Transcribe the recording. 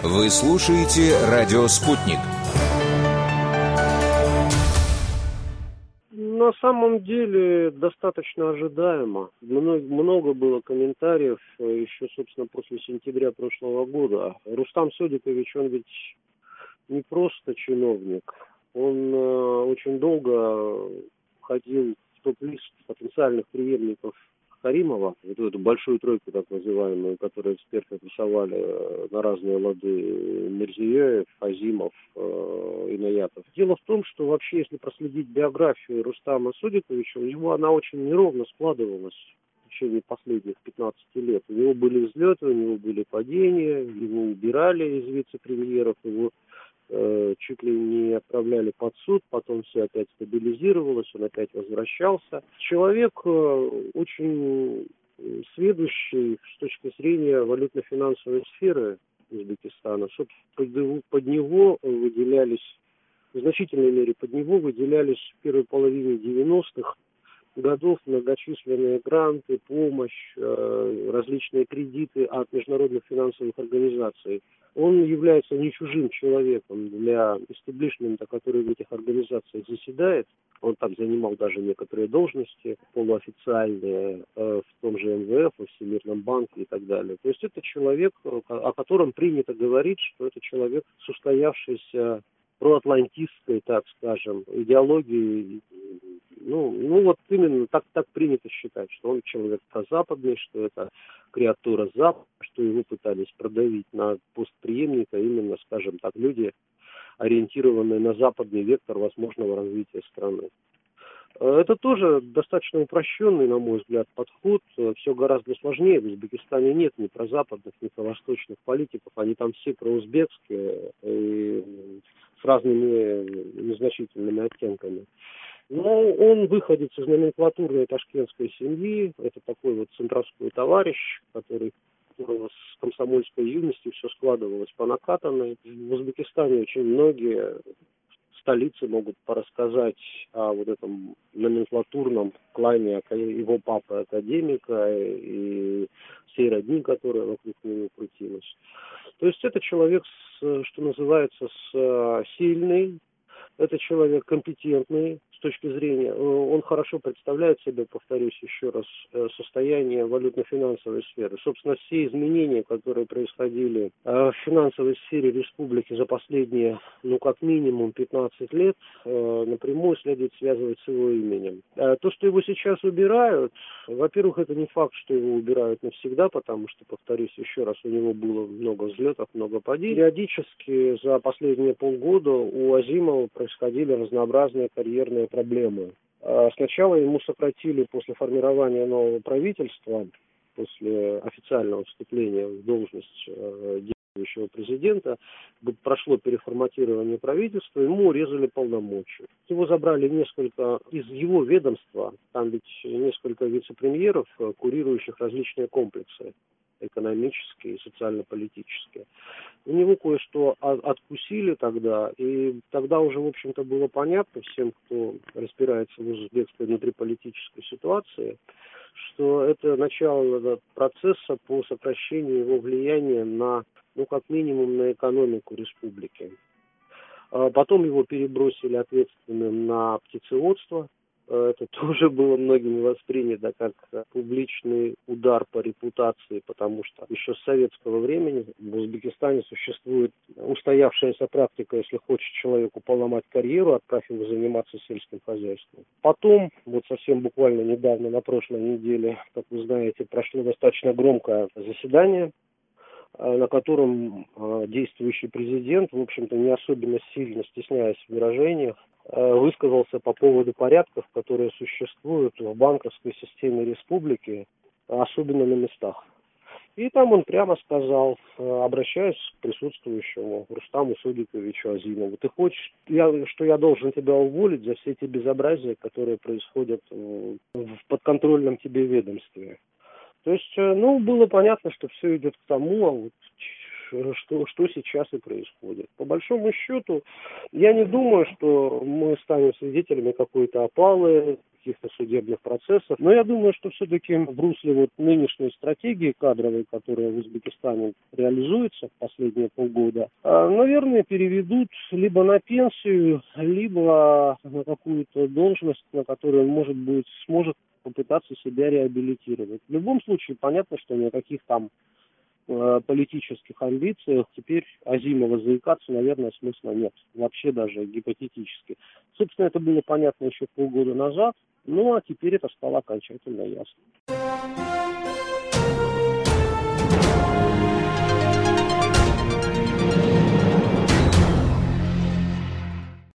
Вы слушаете «Радио Спутник». На самом деле достаточно ожидаемо. Много было комментариев еще, собственно, после сентября прошлого года. Рустам Содикович, он ведь не просто чиновник. Он очень долго входил в топ-лист потенциальных преемников Каримова, вот эту большую тройку, так называемую, которую эксперты рисовали на разные лады: Мирзиёев, Азимов, Инаятов. Дело в том, что вообще, если проследить биографию Рустама Содиковича, у него она очень неровно складывалась в течение последних 15 лет. У него были взлеты, у него были падения, его убирали из вице-премьеров, его чуть ли не отправляли под суд, потом все опять стабилизировалось, он опять возвращался. Человек очень сведущий с точки зрения валютно-финансовой сферы Узбекистана. Собственно, под него выделялись, в значительной мере под него выделялись в первой половине 90-х годов многочисленные гранты, помощь, различные кредиты от международных финансовых организаций. Он является не чужим человеком для истеблишмента, который в этих организациях заседает. Он там занимал даже некоторые должности полуофициальные в том же МВФ, во Всемирном банке и так далее. То есть это человек, о котором принято говорить, что это человек с устоявшейся проатлантистской, так скажем, идеологией. Ну вот именно так принято считать, что он человек прозападный, что это креатура Запада, что его пытались продавить на пост преемника именно, скажем так, люди, ориентированные на западный вектор возможного развития страны. Это тоже достаточно упрощенный, на мой взгляд, подход. Все гораздо сложнее. В Узбекистане нет ни прозападных, ни провосточных политиков. Они там все проузбекские и с разными незначительными оттенками. Но он выходит из номенклатурной ташкентской семьи. Это такой вот центровской товарищ, которого с комсомольской юности все складывалось по накатанной. В Узбекистане очень многие столицы могут порассказать о вот этом номенклатурном клане его папы академика и всей родни, которая вокруг него крутилась. То есть это человек, что называется, сильный, это человек компетентный с точки зрения, он хорошо представляет себе, повторюсь еще раз, состояние валютно-финансовой сферы. Собственно, все изменения, которые происходили в финансовой сфере республики за последние, как минимум 15 лет, напрямую следует связывать с его именем. То, что его сейчас убирают, во-первых, это не факт, что его убирают навсегда, потому что, повторюсь еще раз, у него было много взлетов, много падений. Периодически за последние полгода у Азимова происходили разнообразные карьерные проблемы. Сначала ему сократили после формирования нового правительства, после официального вступления в должность действующего президента, прошло переформатирование правительства, ему урезали полномочия. Его забрали несколько из его ведомства, там ведь несколько вице-премьеров, курирующих различные комплексы экономические и социально-политические. У него кое-что откусили тогда, и тогда уже, в общем-то, было понятно всем, кто разбирается в узбекской внутриполитической ситуации, что это начало процесса по сокращению его влияния на, как минимум, на экономику республики. Потом его перебросили ответственным на птицеводство. Это тоже было многими воспринято как публичный удар по репутации, потому что еще с советского времени в Узбекистане существует устоявшаяся практика: если хочешь человеку поломать карьеру, отправь его заниматься сельским хозяйством. Потом, вот совсем буквально недавно, на прошлой неделе, как вы знаете, прошло достаточно громкое заседание, на котором действующий президент, в общем-то, не особенно сильно стесняясь в выражениях, высказался по поводу порядков, которые существуют в банковской системе республики, особенно на местах. И там он прямо сказал, обращаясь к присутствующему Рустаму Содиковичу Азимову: ты хочешь, что я должен тебя уволить за все эти безобразия, которые происходят в подконтрольном тебе ведомстве? То есть, было понятно, что все идет к тому, что сейчас и происходит. По большому счету, я не думаю, что мы станем свидетелями какой-то опалы каких-то судебных процессов. Но я думаю, что все-таки в русле вот нынешней стратегии кадровой, которая в Узбекистане реализуется в последние полгода, наверное, переведут либо на пенсию, либо на какую-то должность, на которую он сможет попытаться себя реабилитировать. В любом случае, понятно, что никаких там политических амбициях теперь Азимова заикаться, наверное, смысла нет. Вообще даже гипотетически. Собственно, это было понятно еще полгода назад, ну а теперь это стало окончательно ясно.